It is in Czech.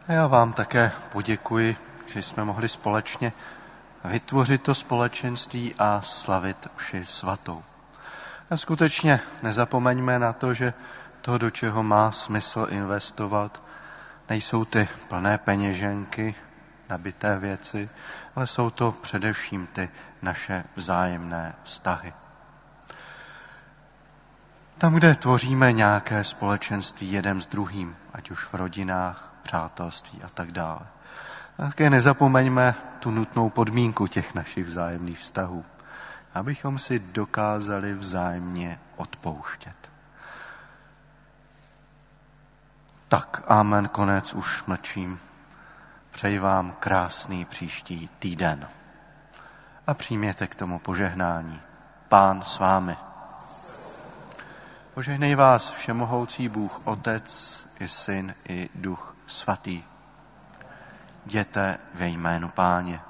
A já vám také poděkuji, že jsme mohli společně vytvořit to společenství a slavit vši svatou. A skutečně nezapomeňme na to, že to, do čeho má smysl investovat, nejsou ty plné peněženky, nabité věci, ale jsou to především ty naše vzájemné vztahy. Tam, kde tvoříme nějaké společenství jeden s druhým, ať už v rodinách, přátelství a tak dále. A také nezapomeňme tu nutnou podmínku těch našich vzájemných vztahů, abychom si dokázali vzájemně odpouštět. Tak, amen, konec, už mlčím. Přeji vám krásný příští týden. A přijměte k tomu požehnání. Pán s vámi. Požehnej vás všemohoucí Bůh, Otec i Syn i Duch Svatý. Jděte ve jménu Páně.